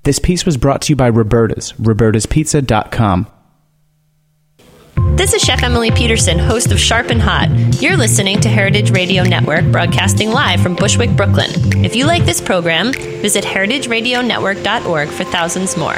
This piece was brought to you by Roberta's, robertaspizza.com. This is Chef Emily Peterson, host of Sharp and Hot. You're listening to Heritage Radio Network, broadcasting live from Bushwick, Brooklyn. If you like this program, visit heritageradionetwork.org for thousands more.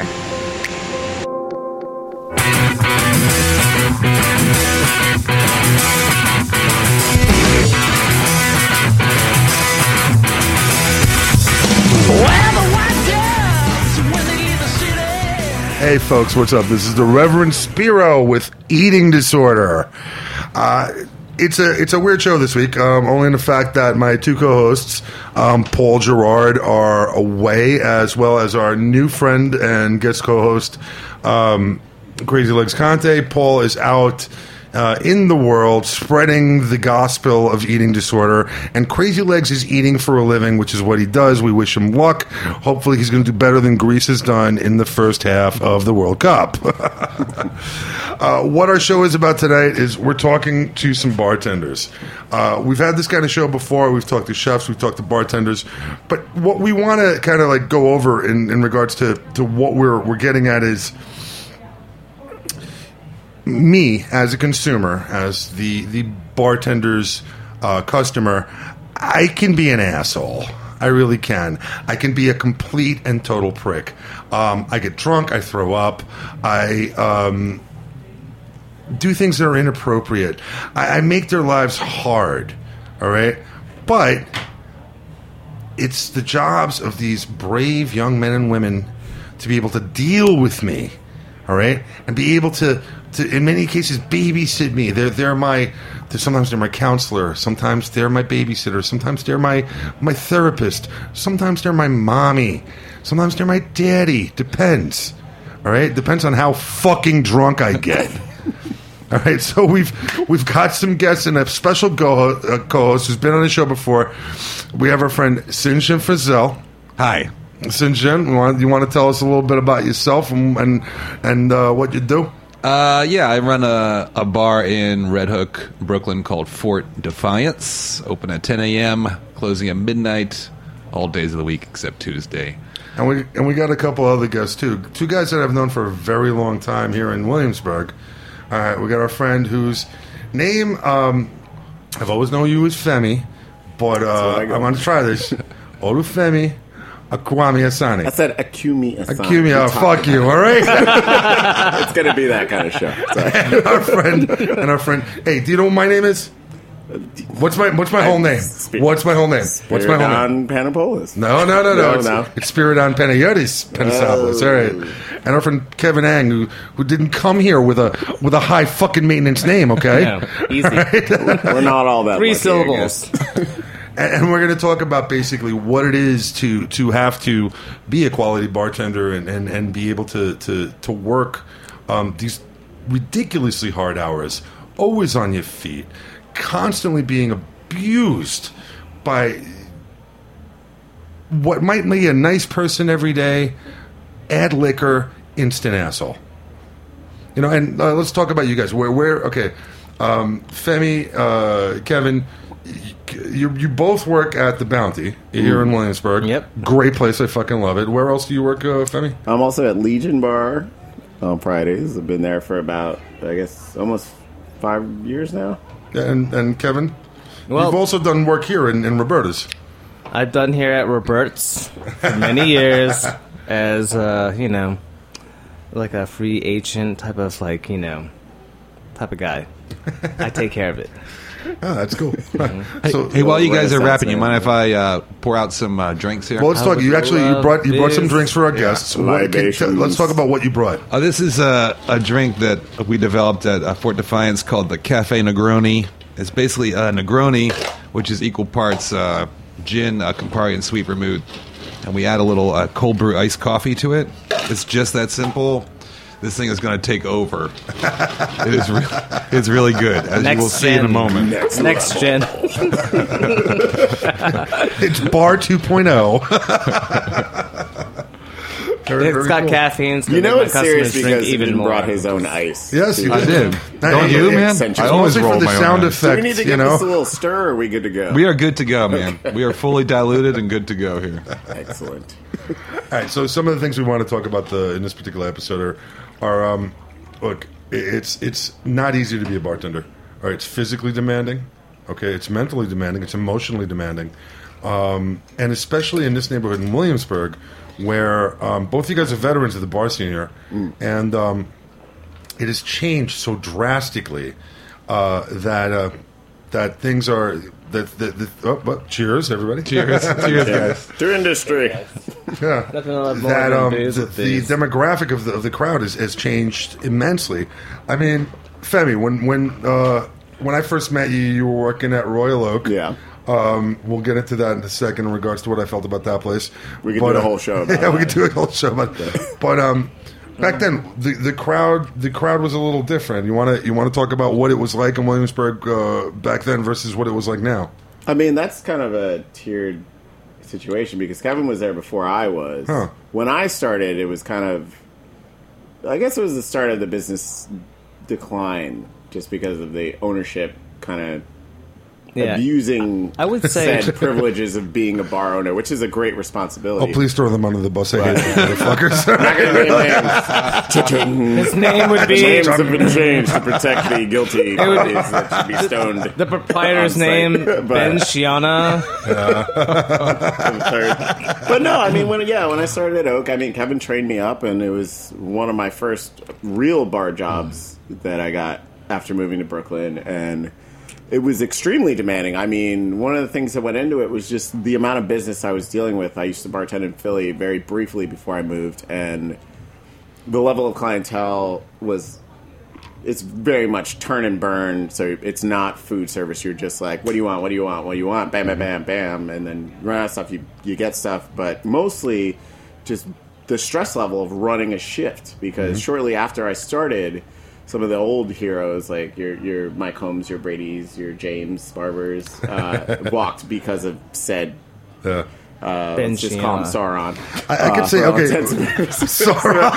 Hey folks, what's up? This is the Reverend Spiro with Eating Disorder. It's a weird show this week, only in the fact that my two co-hosts, Paul Gerard, are away, as well as our new friend and guest co-host, Crazy Legs Conte. Paul is out in the world spreading the gospel of eating disorder, and Crazy Legs is eating for a living, which is what he does. We wish him luck. Hopefully he's going to do better than Greece has done in the first half of the World Cup. What our show is about tonight is we're talking to some bartenders. We've had this kind of show before. We've talked to chefs, we've talked to bartenders, but what we want to kind of like go over in regards to what we're getting at is me as a consumer, as the bartender's customer. I can be an asshole. I really can. I can be a complete and total prick. I get drunk. I throw up. I do things that are inappropriate. I make their lives hard. All right? But it's the jobs of these brave young men and women to be able to deal with me. All right? And be able to in many cases, babysit me. Sometimes they're my counselor. Sometimes they're my babysitter. Sometimes they're my therapist. Sometimes they're my mommy. Sometimes they're my daddy. Depends. All right? Depends on how fucking drunk I get. All right? So we've got some guests and a special co-host who's been on the show before. We have our friend Sinjin Frizzell. Hi. Sinjin, you want to tell us a little bit about yourself and what you do? Yeah, I run a bar in Red Hook, Brooklyn called Fort Defiance. Open at 10 a.m., closing at midnight, all days of the week except Tuesday. And we got a couple other guests too. Two guys that I've known for a very long time here in Williamsburg. All right, we got our friend whose name I've always known you as Femi, but I'm going to try this. Olufemi Akwami Asani. I said Akumi Asani. Akumi, fuck you, all right? It's going to be that kind of show. And our friend, hey, do you know what my name is? What's my whole name? What's my whole name? Spiridon Panopoulos. No. It's Spiridon Panagiotis Panasopoulos. All right. And our friend Kevin Ang, who didn't come here with a high fucking maintenance name, okay? Yeah, easy. Right? We're not all that. 3 syllables. And we're going to talk about basically what it is to have to be a quality bartender and be able to work these ridiculously hard hours, always on your feet, constantly being abused by what might be a nice person every day, add liquor, instant asshole. You know, and let's talk about you guys. Okay, Femi, Kevin, you both work at the Bounty here in Williamsburg. Yep. Great place. I fucking love it. Where else do you work, Femi? I'm also at Legion Bar on Fridays. I've been there for about, I guess, almost 5 years now. And Kevin? Well, you've also done work here in Roberta's. I've done here at Robert's for many years as, like a free agent type of, type of guy. I take care of it. Oh, that's cool. Hey, while you guys are rapping, you mind if I pour out some drinks here? Well, let's talk. You brought some drinks for our guests. Let's talk about what you brought. This is a drink that we developed at Fort Defiance called the Cafe Negroni. It's basically a Negroni, which is equal parts gin, Campari, and sweet vermouth. And we add a little cold brew iced coffee to it. It's just that simple. This thing is going to take over. It's really good, as you will see in a moment. Next gen. It's Bar 2.0. It's got caffeine. You know it's serious because he brought his own ice. Yes, I did. Don't you, man? I always roll for the my sound own. effect. Do we need to give this a little stir, or are we good to go? We are good to go, man. We are fully diluted and good to go here. Excellent. right, so some of the things we want to talk about in this particular episode are look, it's not easy to be a bartender. All right, it's physically demanding. Okay, it's mentally demanding. It's emotionally demanding, and especially in this neighborhood in Williamsburg, where both you guys are veterans of the bar scene here, and it has changed so drastically that things are. Cheers, everybody! Cheers, cheers, guys. To industry. Yeah, Nothing a lot more that than booze with the booze. demographic of the crowd has changed immensely. I mean, Femi, when I first met you, you were working at Royal Oak. Yeah. We'll get into that in a second in regards to what I felt about that place. We could do a whole show about yeah, we that. could do a whole show about but back then the crowd was a little different. You want to talk about what it was like in Williamsburg back then versus what it was like now? I mean, that's kind of a tiered situation because Kevin was there before I was. Huh. When I started, it was kind of, I guess it was the start of the business decline just because of the ownership kind of abusing I would say said privileges of being a bar owner, which is a great responsibility. Oh, please throw them under the bus. I hate those motherfuckers. I'm not going to name names. His name would be Names have been changed to protect the guilty parties that should be stoned. the proprietor's on site. name, Ben Shiana. But no, I mean, when I started at Oak, I mean, Kevin trained me up, and it was one of my first real bar jobs that I got after moving to Brooklyn, and it was extremely demanding. I mean, one of the things that went into it was just the amount of business I was dealing with. I used to bartend in Philly very briefly before I moved, and the level of clientele it's very much turn and burn, so it's not food service. You're just like, what do you want, what do you want, what do you want, bam, bam, bam, bam, and then run out of stuff, you get stuff, but mostly just the stress level of running a shift, because shortly after I started, some of the old heroes, like your Mike Holmes, your Brady's, your James Barbers, walked because of said. Ben Let's just call him Sauron. I could say, okay, Sauron.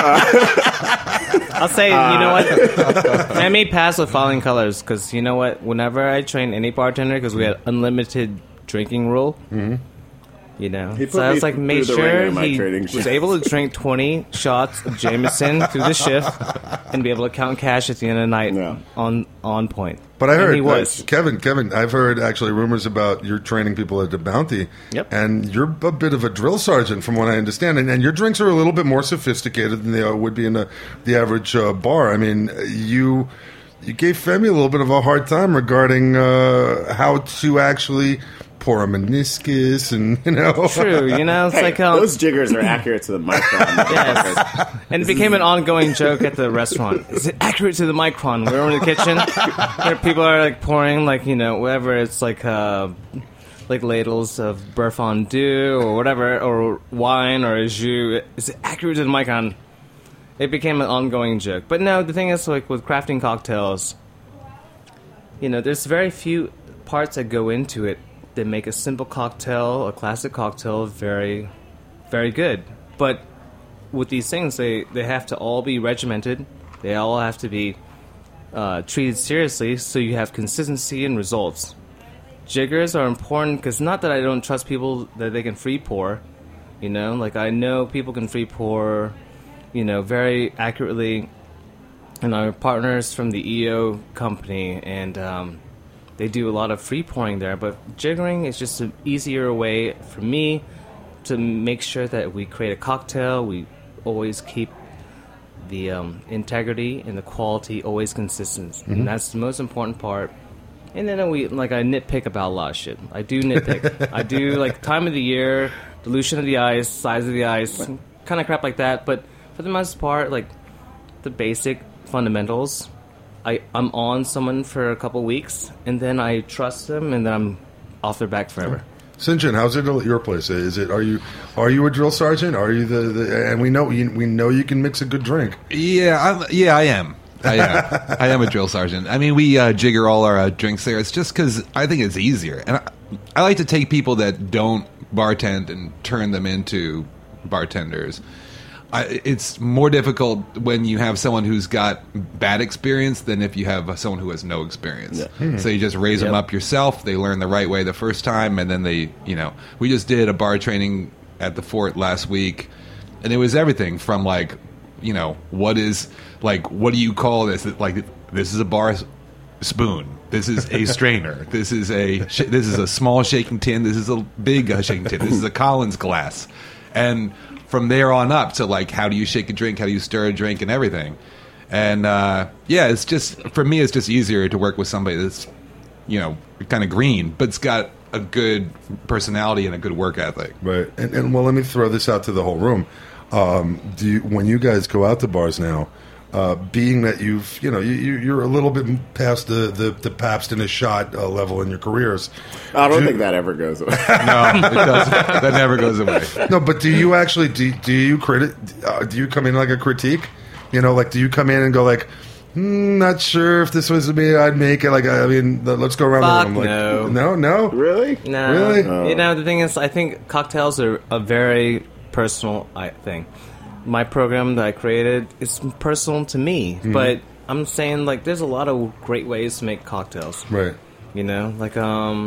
I'll say, you know what? I made pass with falling colors because, you know what? Whenever I trained any bartender, because we had unlimited drinking rule, you know, He put so I was me like, make through the ringer sure in my he training was shift. able to drink 20 shots of Jameson through the shift and be able to count cash at the end of the night Yeah. on point. But I And heard, he was. Kevin, I've heard actually rumors about you're training people at the Bounty. Yep. And you're a bit of a drill sergeant from what I understand. And your drinks are a little bit more sophisticated than they would be in the average bar. I mean, you gave Femi a little bit of a hard time regarding how to actually pour a meniscus and, you know. True, you know, it's Hey, like those jiggers are accurate to the micron. yes. And it became an ongoing joke at the restaurant. Is it accurate to the micron? We're in the kitchen. There people are like pouring, like, you know, whatever. It's like ladles of beurre fondue or whatever, or wine or a jus. Is it accurate to the micron? It became an ongoing joke. But no, the thing is, like with crafting cocktails, you know, there's very few parts that go into it that make a simple cocktail, a classic cocktail, very, very good. But with these things, they have to all be regimented. They all have to be treated seriously, so you have consistency and results. Jiggers are important because not that I don't trust people that they can free pour, you know, like I know people can free pour, you know, very accurately, and our partners from the EO company, and they do a lot of free pouring there, but jiggering is just an easier way for me to make sure that we create a cocktail. We always keep the integrity and the quality always consistent, and that's the most important part. And then I nitpick about a lot of shit. I do nitpick. I do like time of the year, dilution of the ice, size of the ice, kind of crap like that. But for the most part, like the basic fundamentals. I'm on someone for a couple weeks, and then I trust them, and then I'm off their back forever. Sinjin, how's it at your place? Are you a drill sergeant? Are you the and we know you can mix a good drink. Yeah, I am. I am a drill sergeant. I mean, we jigger all our drinks there. It's just because I think it's easier, and I like to take people that don't bartend and turn them into bartenders. It's more difficult when you have someone who's got bad experience than if you have someone who has no experience. Yeah. So you just raise them up yourself. They learn the right way the first time, and then we just did a bar training at the fort last week, and it was everything from like, you know, what do you call this? Like, this is a bar spoon. This is a strainer. This is a small shaking tin. This is a big shaking tin. This is a Collins glass. And from there on up to like, how do you shake a drink? How do you stir a drink and everything? And it's just, for me, it's just easier to work with somebody that's, you know, kind of green, but it's got a good personality and a good work ethic. Right. And well, let me throw this out to the whole room. When you guys go out to bars now, being that you're a little bit past the Pabst in a shot level in your careers. I don't think that ever goes away. No, it doesn't. That never goes away. No, but do you actually do you do you come in like a critique? You know, like, do you come in and go like, not sure if this was me, I'd make it. Like, I mean, let's go around the room. Like, no, really, no. Really? You know, the thing is, I think cocktails are a very personal thing. My program that I created is personal to me, but I'm saying, like, there's a lot of great ways to make cocktails. Right. You know, like,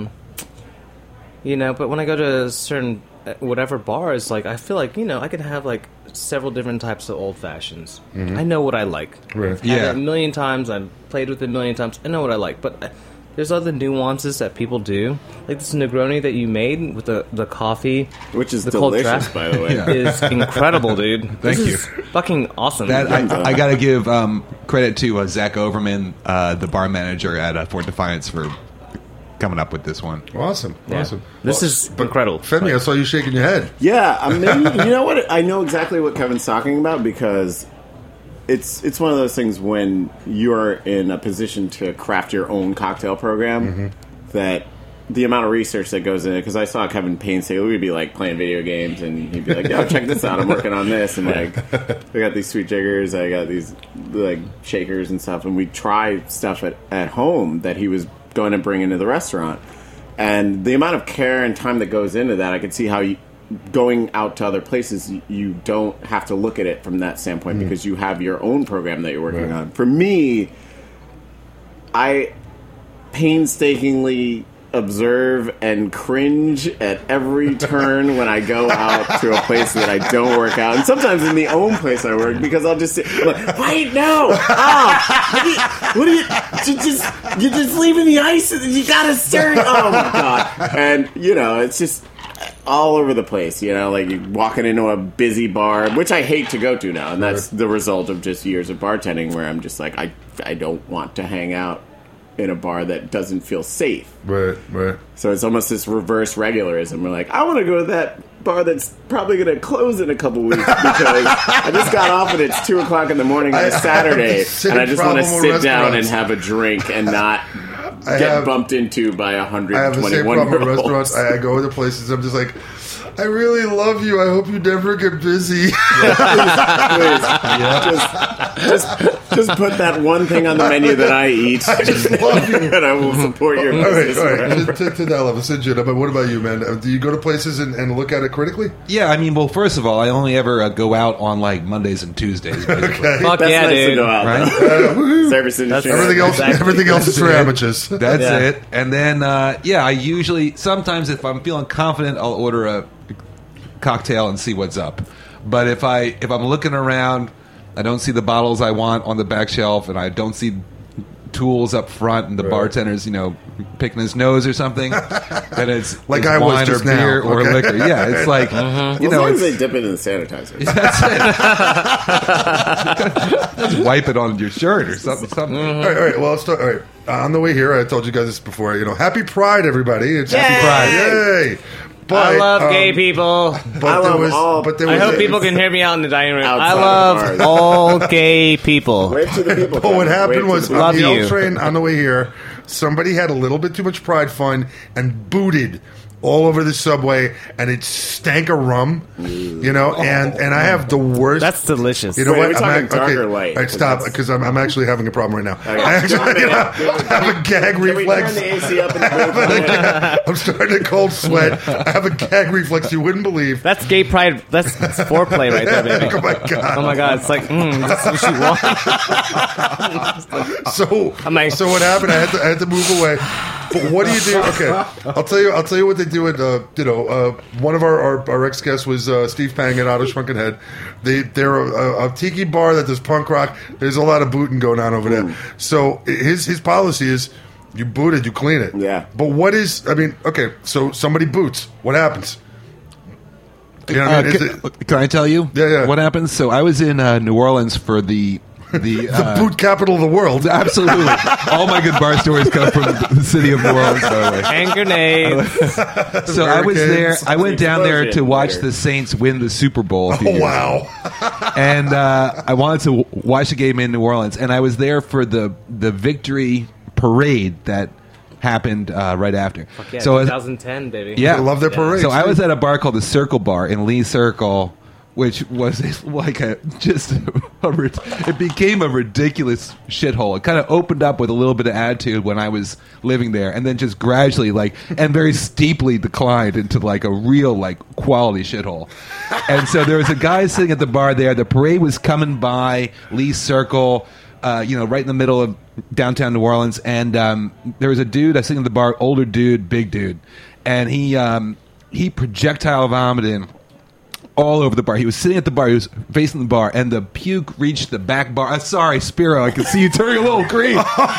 you know, but when I go to certain whatever bars, like, I feel like, you know, I could have like several different types of old fashions. I know what I like. Right. I've had it a million times. I've played with it a million times. I know what I like, but there's other nuances that people do, like this Negroni that you made with the coffee, which is the cold delicious, draft, by the way. is incredible, dude. Thank this you. Is fucking awesome. That I got to give credit to Zach Overman, the bar manager at Fort Defiance, for coming up with this one. Awesome. This is incredible. Femi, I saw you shaking your head. Yeah, I mean, you know what? I know exactly what Kevin's talking about, because it's one of those things when you're in a position to craft your own cocktail program, that the amount of research that goes in it. Because I saw Kevin painstakingly, we'd be like playing video games, and he'd be like, "Yo, check this out! I'm working on this," and like, I got these sweet jiggers, I got these like shakers and stuff, and we try stuff at home that he was going to bring into the restaurant. And the amount of care and time that goes into that, I could see how going out to other places, you don't have to look at it from that standpoint, because you have your own program that you're working on. For me, I painstakingly observe and cringe at every turn when I go out to a place that I don't work out, and sometimes in the own place I work, because I'll just say, "Wait, no! What are you're just leaving the ice, and you gotta stir it." Oh my god! And you know, it's just all over the place. You know, like you're walking into a busy bar, which I hate to go to now, and that's the result of just years of bartending, where I'm just like, I don't want to hang out in a bar that doesn't feel safe. Right. So it's almost this reverse regularism. We're like, I want to go to that bar that's probably going to close in a couple weeks, because I just got off and it's 2 o'clock in the morning on a Saturday, and I just want to sit down and have a drink and not get bumped into by 121 I have the same problem with restaurants. I go to places, I'm just like, I really love you. I hope you never get busy. Please. Just put that one thing on the menu that I eat. I just love you. And I will support your business. All right. To that level. So, Jim, but what about you, man? Do you go to places and look at it critically? Yeah, I mean, well, first of all, I only ever go out on like Mondays and Tuesdays. Okay. Fuck That's yeah, nice dude. to go out. Right? Service industry. Everything else is for amateurs. That's Yeah. it. And then, I usually, sometimes if I'm feeling confident, I'll order a cocktail and see what's up. But if I'm looking around, I don't see the bottles I want on the back shelf, and I don't see tools up front, and the bartender's, you know, picking his nose or something, then it's Like it's I was wine just or beer now. or Okay. liquor. Yeah, it's like, As you know, long as it's, they dip it in the sanitizer. just wipe it on your shirt or something. All right. Well, let's start. All right. On the way here, I told you guys this before. You know, Happy Pride, everybody! It's Happy Pride! Yay! But, I love gay people. But I there love was, all- but there I was hope a- people can hear me out in the dining room. Outside I of love bars. all gay people. Wave to the people. But what Kevin. happened Wave to was the on Love the you. L train on the way here, somebody had a little bit too much Pride fun and booted all over the subway, and it stank of rum, you know. And I have the worst. That's delicious. You know Wait, what? are we talking dark or All light? right, stop, 'Cause because I'm actually having a problem right now. Okay. I actually have a gag Can we turn reflex. the AC up in the booth? I'm starting to cold sweat. I have a gag reflex you wouldn't believe. That's gay pride. That's foreplay right there, baby. Oh my god! Oh my god, it's like, that's what you want. So I'm like- so what happened? I had to move away. But what do you do? Okay, I'll tell you what they do at one of our ex guests was Steve Pang at Otto Shrunken Head. They're a tiki bar that does punk rock. There's a lot of booting going on over there. So his policy is you boot it, you clean it. Yeah. But what is? I mean, okay, so somebody boots. What happens? You know what I mean? Can I tell you? Yeah. What happens? So I was in New Orleans for the boot capital of the world. Absolutely. All my good bar stories come from the city of New Orleans, by the way. Hand grenades. So I was there. I went down there to watch Later. the Saints win the Super Bowl. A few Oh, years wow. ago. And I wanted to watch the game in New Orleans, and I was there for the victory parade that happened right after. Fuck yeah, so 2010, baby. yeah, I love their parade. So I was at a bar called the Circle Bar in Lee Circle, which was like it became a ridiculous shithole. It kind of opened up with a little bit of attitude when I was living there, and then just gradually, and very steeply declined into like a real quality shithole. And so there was a guy sitting at the bar there. The parade was coming by Lee Circle, right in the middle of downtown New Orleans, and there was a dude I was sitting at the bar, older dude, big dude, and he projectile vomited all over the bar. He was sitting at the bar. He was facing the bar, and the puke reached the back bar. Sorry, Spiro, I can see you turning a little green.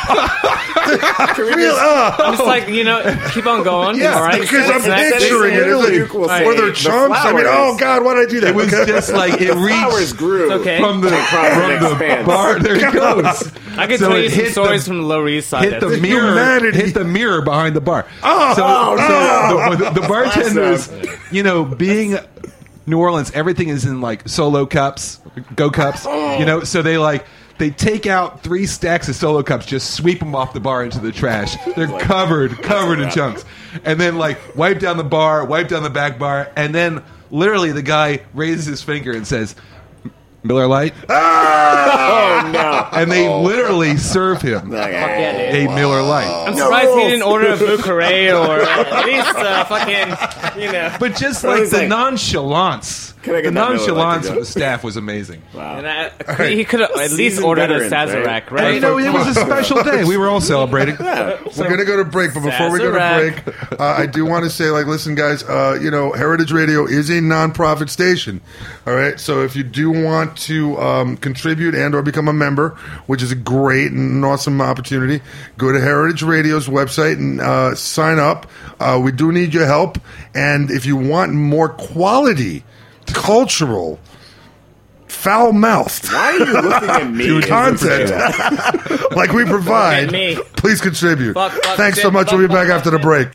I'm just keep on going. Yeah, all right? because I'm Next- picturing it. It's like, were there chunks? I mean, oh God, why did I do that? It was just like it Flowers reached grew. okay. from the expands. bar. There he goes. I can So tell it you some hit stories the- from the Lower East Side. Hit the That's- mirror. humanity. Hit the mirror behind the bar. Oh, So the bartenders, being New Orleans, everything is in solo cups, go cups. So they take out 3 stacks of solo cups, just sweep them off the bar into the trash. They're covered in chunks, and then wipe down the bar, wipe down the back bar, and then literally the guy raises his finger and says, "Miller Lite," Oh no! and they literally serve him Okay. a Miller Lite. I'm surprised he didn't order a Bouquet or at least fucking, But just What like is the that? nonchalance, Can I get the that Miller Lite nonchalance to of go? the staff was amazing. And he could have at least Seasoned ordered a veterans, Sazerac, right? right? It was a special day. We were all celebrating. We're going to go to break, but before we go to Sazerac. break, I do want to say, listen, guys, Heritage Radio is a nonprofit station. All right, so if you do want to contribute and or become a member, which is a great and an awesome opportunity, go to Heritage Radio's website and sign up. We do need your help, and if you want more quality, cultural, foul-mouthed Why are you looking at me? content like we provide, Look at me. please contribute. Fuck, Thanks so shit, much. fuck, We'll be back fuck, after the fuck. break.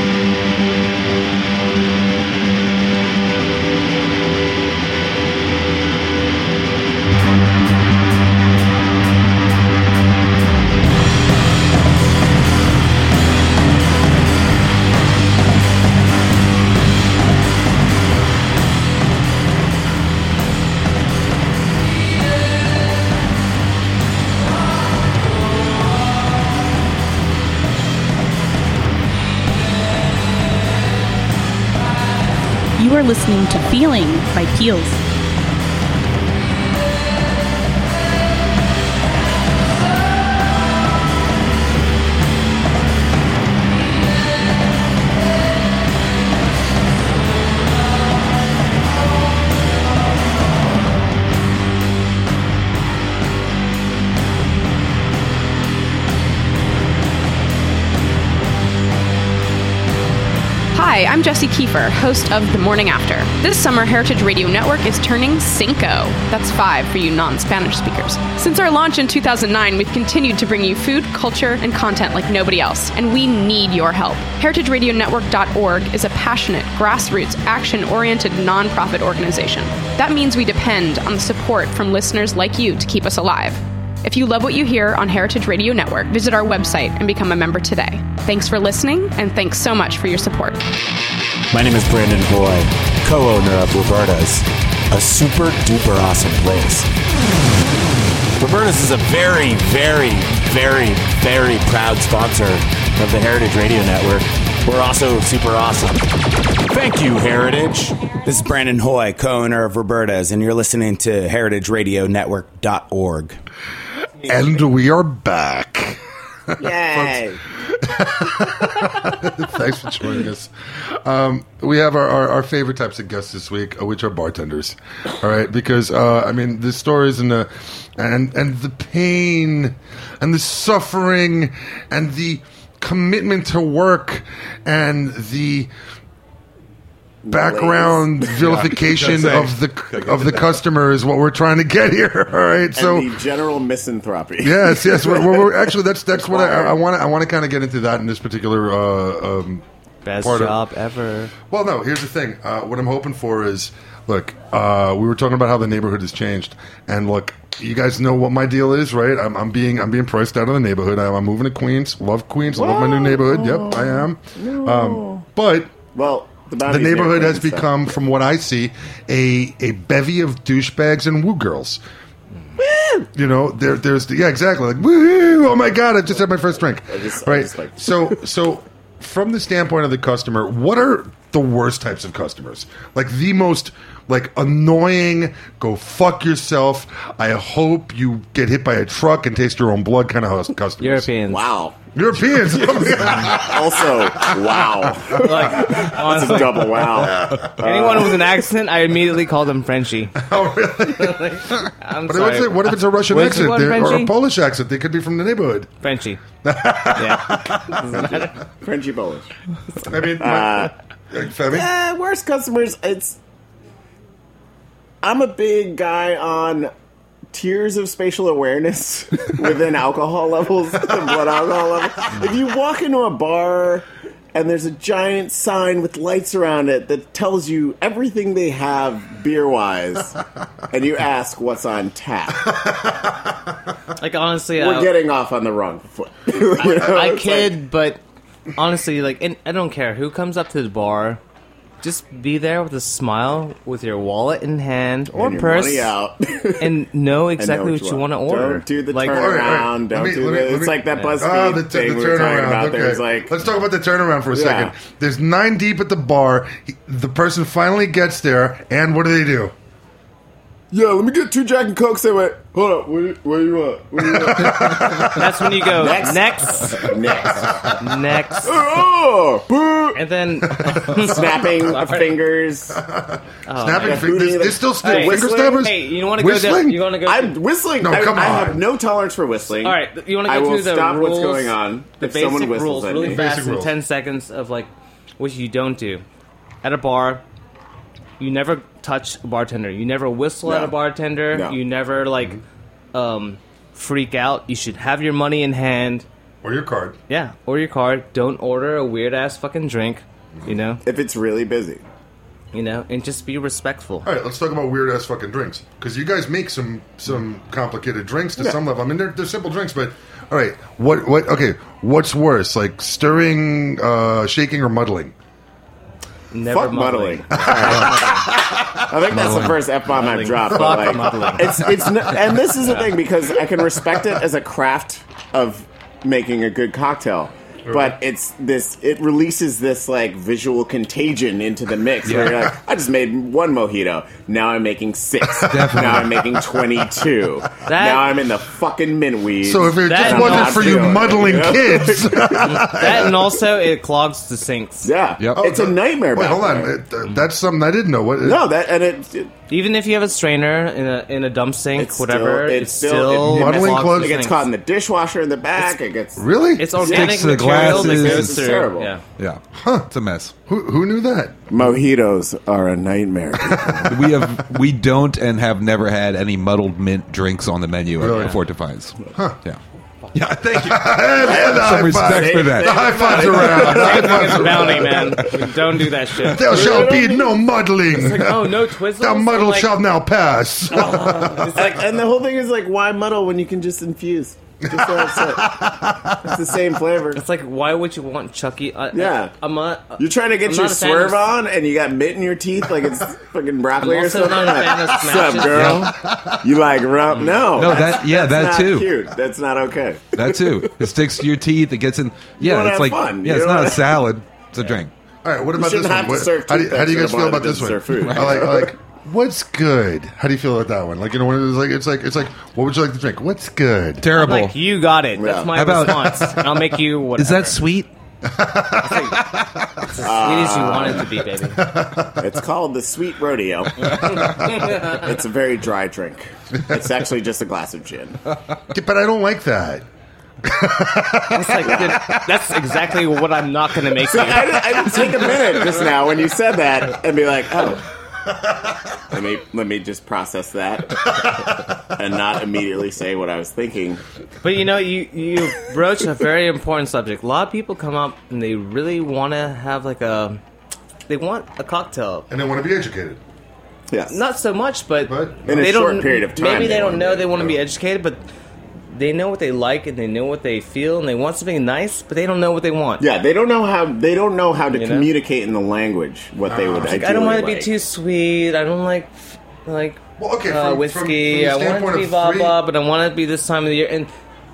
You are listening to Feeling by Peels. Hi, I'm Jessie Kiefer, host of The Morning After. This summer, Heritage Radio Network is turning Cinco. That's 5 for you non-Spanish speakers. Since our launch in 2009, we've continued to bring you food, culture, and content like nobody else, and we need your help. HeritageRadioNetwork.org is a passionate, grassroots, action-oriented nonprofit organization. That means we depend on the support from listeners like you to keep us alive. If you love what you hear on Heritage Radio Network, visit our website and become a member today. Thanks for listening, and thanks so much for your support. My name is Brandon Hoy, co-owner of Roberta's, a super duper awesome place. Roberta's is a very, very, very, very proud sponsor of the Heritage Radio Network. We're also super awesome. Thank you, Heritage. This is Brandon Hoy, co-owner of Roberta's, and you're listening to HeritageRadioNetwork.org. And we are back. Yay! Thanks for joining us. We have our favorite types of guests this week, which are bartenders. All right, because the stories and the pain and the suffering and the commitment to work and the background vilification of the customer is what we're trying to get here. All right, And so the general misanthropy. yes. We're actually that's what I want to kind of get into that in this particular Best part of- job ever. Well, no. Here's the thing. What I'm hoping for is, look. We were talking about how the neighborhood has changed, and look, you guys know what my deal is, right? I'm being priced out of the neighborhood. I'm moving to Queens. Love Queens. Love my new neighborhood. Yep, I am. But Well, the neighborhood has become, from what I see, a bevy of douchebags and woo girls. You know, there's exactly, like, woo! Oh my god, I just had my first drink. Right. So from the standpoint of the customer, what are the worst types of customers? Like the most annoying, go fuck yourself, I hope you get hit by a truck and taste your own blood kind of customers. Europeans. Wow. Europeans. Oh my God. Also, wow. That's Honestly, a double wow. anyone with an accent, I immediately call them Frenchie. Oh really? I'm But sorry. what if it's a Russian What's accent one, or a Frenchie? Polish accent? They could be from the neighborhood. Frenchie. Yeah. Frenchy Polish. I mean, Femi? Worst customers, I'm a big guy on tiers of spatial awareness within alcohol levels, and blood alcohol levels. If you walk into a bar and there's a giant sign with lights around it that tells you everything they have beer-wise, and you ask what's on tap, Like, honestly, we're getting off on the wrong foot. You know, I it's kid, but honestly, and I don't care who comes up to the bar. Just be there with a smile, with your wallet in hand or and your purse, money out. and know And exactly what you want to order. Don't do the Like, turnaround. Let me- It's like that BuzzFeed Oh, the thing we were talking turnaround. about. Okay. There's like, Let's talk about the turnaround for a Yeah. second. There's 9 deep at the bar. The person finally gets there, and what do? yeah, let me get 2 Jack and Cokes. They went, hold up, what do you want? What do you want? that's when you go Next. next, Oh, boo! and then Snapping of fingers. Snapping hooting fingers. the- There's still Hey, finger whistling? stabbers? hey, you want to go Whistling? down? You want to go? I'm whistling. No, come I on. have no tolerance for whistling. All right, you want to I go will through the stop rules, what's going on the if someone basic whistles rules at really me. fast Basic in rules. 10 seconds of like what you don't do at a bar. You never touch a bartender. You never whistle No. at a bartender. No. You never freak out. You should have your money in hand. Or your card. Yeah, or your card. Don't order a weird ass fucking drink. You know, If it's really busy. and just be respectful. All right, let's talk about weird ass fucking drinks, because you guys make some complicated drinks to some level. I mean, they're simple drinks, but all right, what? Okay, what's worse, like stirring, shaking, or muddling? Never Fuck muddling. I think that's the first F-bomb I've dropped. But like, muddling. it's and this is the thing, because I can respect it as a craft of making a good cocktail. But it releases this like visual contagion into the mix where you're like, I just made 1 mojito. Now I'm making 6. Now I'm making 22. Now I'm in the fucking mint weed. So if it That just I'm wasn't not for you feeling it, muddling you know? kids, That and also it clogs the sinks. yeah, Yep. it's a nightmare. wait, back hold on, there. that's something I didn't know. What? No, that and it Even if you have a strainer in a dump sink, It's whatever, still- it's it's still- still it- Muddling clogs clothes- the It gets sinks. caught in the dishwasher in the back. It gets Really? It's organic Sticks to the material that glasses. goes It's through. terrible. Yeah. Yeah, it's a mess. Who knew that? mojitos are a nightmare. We don't and have never had any muddled mint drinks on the menu Really? at Fort Defiance. Yeah. Yeah, thank you. And the Some high respect five. for that. The high fives around. The high fives around. Bounty, man. Don't do that shit. There shall be no muddling. Oh, no twizzles? The muddle Like- shall now pass. And the whole thing is like, why muddle when you can just infuse? Just that's it. It's the same flavor. It's like, why would you want Chucky? Yeah. I'm not. You're trying to get I'm your not a fan swerve of- on, and you got mint in your teeth like it's fucking broccoli I'm or also something. not a fan of What's smashes. up, girl? You like rum? No, No, that's that not too. Cute. That's not okay. That too. It sticks to your teeth. It gets in. Yeah, wanna it's have like fun. yeah, You it's don't not a wanna- salad. It's a drink. All right, what You about this shouldn't one? have to What- serve how do you guys toothpicks feel at a about bar this that one? doesn't serve food. I like What's good? How do you feel about that one? Like, when it's like, what would you like to drink? What's good? Terrible. I'm like, you got it. That's my How about- response. I'll make you whatever. Is that sweet? It's as sweet as you want it to be, baby. It's called the Sweet Rodeo. It's a very dry drink. It's actually just a glass of gin. But I don't like that. That's exactly what I'm not going to make you. I didn't take a minute just now when you said that and be like, oh, let me just process that and not immediately say what I was thinking. But you broach a very important subject. A lot of people come up and they really want to have they want a cocktail. And they want to be educated. Yes. Not so much, but in a short period of time. Maybe they don't know they want to be educated, but they know what they like and they know what they feel and they want something nice, but they don't know what they want. Yeah, they don't know how to communicate in the language what they would. Like, I don't want to be too sweet. I don't like well, okay, whiskey. from the I want it to be blah blah, but I want it to be this time of the year. And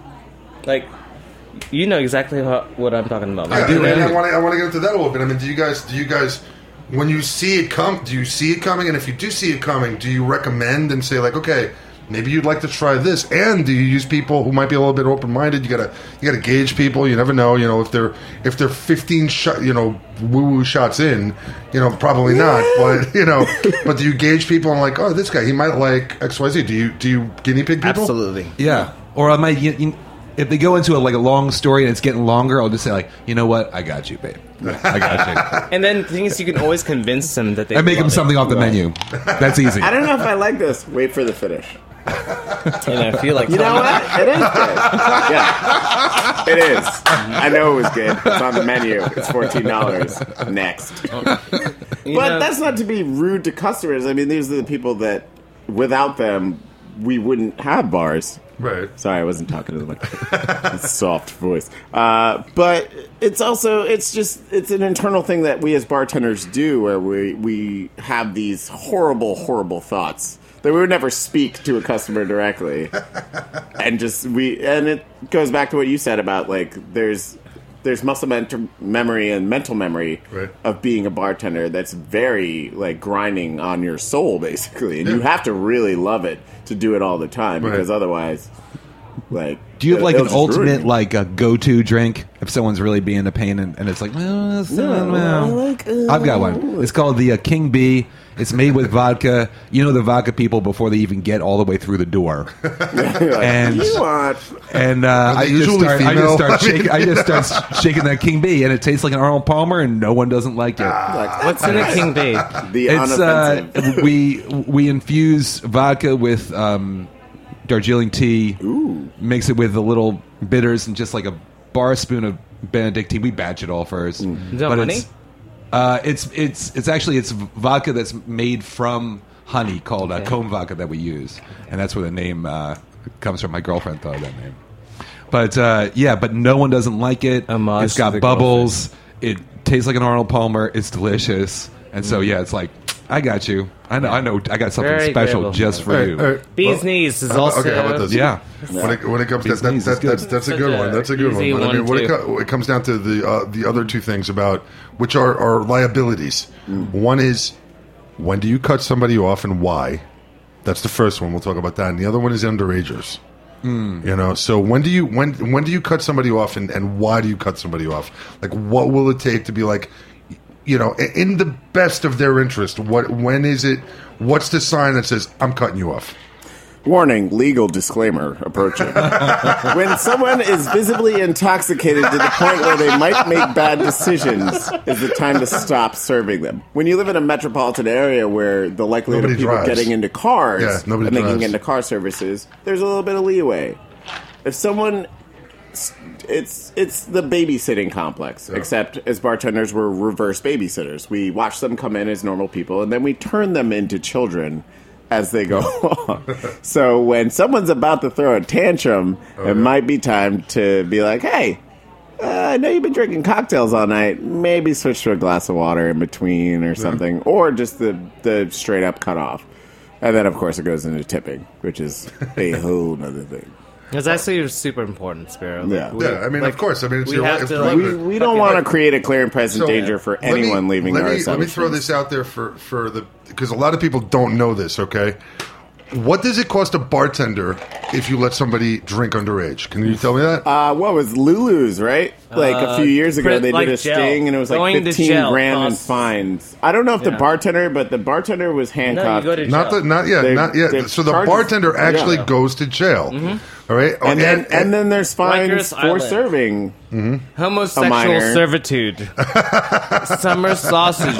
you know exactly what I'm talking about. I do. I want to get into that a little bit. I mean, do you guys, when you see it come, do you see it coming? And if you do see it coming, do you recommend and say like, okay, maybe you'd like to try this? And do you use people who might be a little bit open-minded? You gotta gauge people. You never know. If they're 15 woo-woo shots in, probably not. But but do you gauge people and like, oh, this guy, he might like XYZ? Do you guinea pig people? Absolutely. Yeah. Or I might. If they go into a long story and it's getting longer, I'll just say like, you know what, I got you, babe. I got you. And then the thing is, you can always convince them that they. I make them something off the menu. That's easy. I don't know if I like this. Wait for the finish. And I feel like you know what? It is good. Yeah, it is. I know it was good. It's on the menu. It's $14. Next. But that's not to be rude to customers. I mean, these are the people that, without them, we wouldn't have bars. Right. Sorry, I wasn't talking to the soft voice. But it's also, it's an internal thing that we as bartenders do where we have these horrible, horrible thoughts that we would never speak to a customer directly. And it goes back to what you said about like, there's muscle memory and mental memory of being a bartender that's very like grinding on your soul basically, and you have to really love it to do it all the time because otherwise, like, do you have like an ultimate like a go-to drink if someone's really being a pain and it's like, I've got one. It's called the King B. It's made with vodka. The vodka people before they even get all the way through the door. And I just start shaking that King B, and it tastes like an Arnold Palmer, and no one doesn't like it. What's in a King B? Unoffensive. We infuse vodka with Darjeeling tea. Ooh. Mix it with a little bitters and just like a bar spoon of Benedictine. We batch it all first. Is that honey? It's actually vodka that's made from honey called comb vodka that we use, and that's where the name comes from. My girlfriend thought of that name, but no one doesn't like it. It's got bubbles. It tastes like an Arnold Palmer. It's delicious, and so it's like, I got you. I know. I got something Very special agreeable. just for you. Bee's knees is also. Okay, how about this? Yeah. When it comes to that's a good one. That's a good one. But I mean, when it comes down to the other two things about which are liabilities. One is, when do you cut somebody off and why? That's the first one. We'll talk about that. And the other one is underagers. So when do you cut somebody off and why do you cut somebody off? Like, what will it take to be like, in the best of their interest? When is it? What's the sign that says I'm cutting you off? Warning, legal disclaimer approaching. When someone is visibly intoxicated to the point where they might make bad decisions is the time to stop serving them. When you live in a metropolitan area where the likelihood of people getting into cars and getting into car services, there's a little bit of leeway. If someone... It's the babysitting complex, except as bartenders, we're reverse babysitters. We watch them come in as normal people, and then we turn them into children as they go along. So when someone's about to throw a tantrum, it might be time to be like, hey, I know you've been drinking cocktails all night. Maybe switch to a glass of water in between or something, or just the straight-up cut off. And then, of course, it goes into tipping, which is a whole nother thing. It's actually super important, Spiro. Yeah. I mean, of course. I mean, it's your life. We don't want to create a clear and present danger for anyone leaving our establishment. Let me throw this out there because a lot of people don't know this, okay? What does it cost a bartender if you let somebody drink underage? Can you tell me that? What was Lulu's, right? Like a few years ago, they did a sting, and it was like $15,000 in fines. I don't know if the bartender, but the bartender was handcuffed. No, you go to jail. Not yet. So the bartender actually goes to jail. All right, and then there's fines for serving homosexual servitude, summer sausage,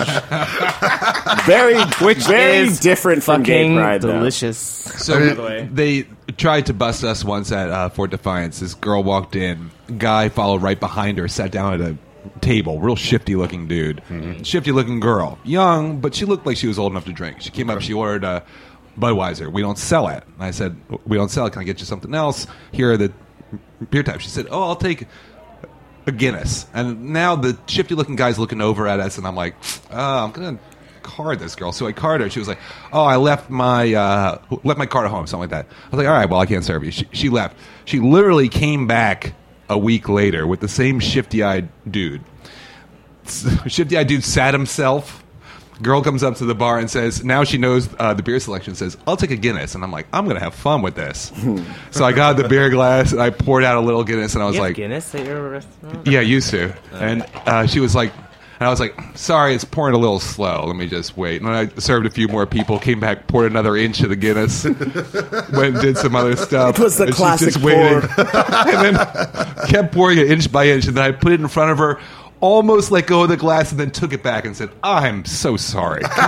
very different from gay pride. Delicious. So they tried to bust us once at Fort Defiance. This girl walked in, guy followed right behind her, sat down at a table, real shifty looking dude, shifty looking girl, young, but she looked like she was old enough to drink. She came up, she ordered Budweiser. We don't sell it. And I said, we don't sell it. Can I get you something else? Here are the beer types. She said, I'll take a Guinness. And now the shifty looking guy's looking over at us, and I'm like, I'm going to card this girl. So I carded her. She was like, I left my card at home, something like that. I was like, all right, well, I can't serve you. She left. She literally came back a week later with the same shifty-eyed dude. Shifty-eyed dude sat himself. Girl comes up to the bar and says, now she knows the beer selection, says, I'll take a Guinness. And I'm like, I'm going to have fun with this. So I got the beer glass, and I poured out a little Guinness, and I was like... Guinness at your restaurant? Yeah, used to. And she was like... And I was like, sorry, it's pouring a little slow. Let me just wait. And then I served a few more people, came back, poured another inch of the Guinness, went and did some other stuff. It was the classic just waited. And then kept pouring it inch by inch, and then I put it in front of her, almost let go of the glass, and then took it back and said, I'm so sorry. Can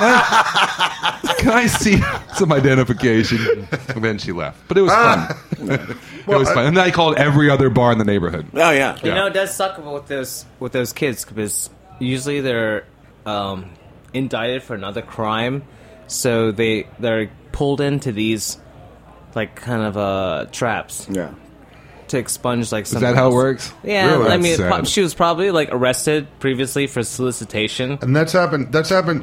I see some identification? And then she left. But it was fun. It was fun. And then I called every other bar in the neighborhood. Oh, yeah. You know, it does suck with those kids, because usually they're indicted for another crime, so they're pulled into these like kind of traps. Yeah. To expunge like something. Is that how it works? Yeah, really? I mean, she was probably like arrested previously for solicitation, and that's happened.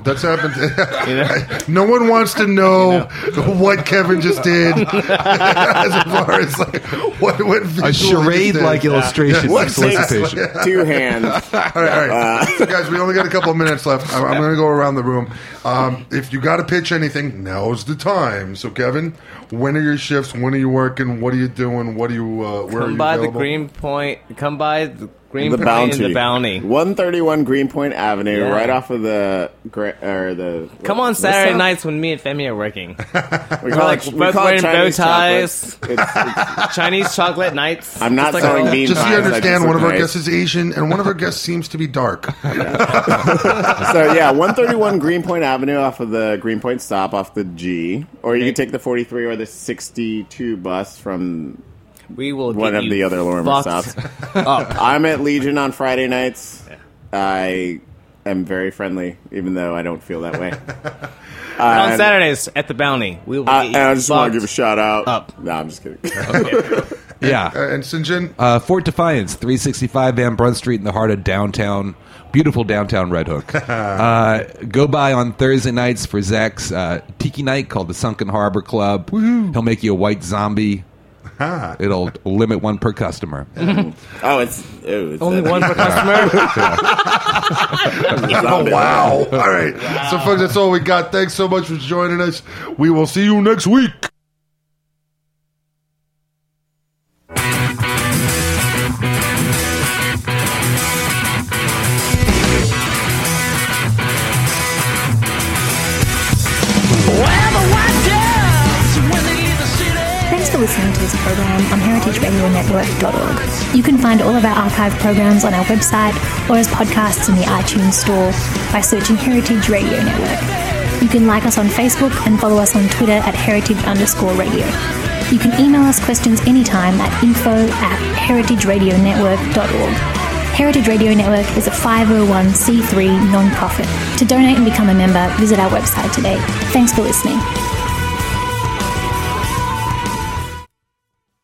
No one wants to know what Kevin just did, as far as like what a charade-like illustration of solicitation. Two hands. All right. So guys, we only got a couple of minutes left. I'm going to go around the room. If you got to pitch anything, now's the time. So, Kevin, when are your shifts? When are you working? What are you doing? What are you? Come by the Greenpoint. Come by the Greenpoint and the Bounty. 131 Greenpoint Avenue, right off of the. Come on Saturday nights when me and Femi are working. we call it wearing bow Chinese ties. It's Chinese chocolate nights. I'm not selling bean pies. Just so you understand, one of our guests is Asian, and one of our guests seems to be dark. So yeah, 131 Greenpoint Avenue off of the Greenpoint stop off the G, or you can take the 43 or the 62 bus from. We will one of the other Lorimer stops. I'm at Legion on Friday nights. Yeah. I am very friendly, even though I don't feel that way. On Saturdays at the Bounty, we will. I just want to give a shout out. No, I'm just kidding. Yeah. And St. John? Fort Defiance, 365 Van Brunt Street in the heart of downtown. Beautiful downtown Red Hook. Go by on Thursday nights for Zach's Tiki Night called the Sunken Harbor Club. Woo-hoo. He'll make you a white zombie. It'll limit one per customer. It's only one per customer. Oh, wow! All right, so folks, that's all we got. Thanks so much for joining us. We will see you next week. Listening to this program on heritageradionetwork.org. You can find all of our archive programs on our website or as podcasts in the iTunes store by searching Heritage Radio Network. You can like us on Facebook and follow us on Twitter at heritage_radio. You can email us questions anytime at info@heritageradionetwork.org. Heritage Radio Network is a 501c3 non-profit. To donate and become a member, visit our website today. Thanks for listening.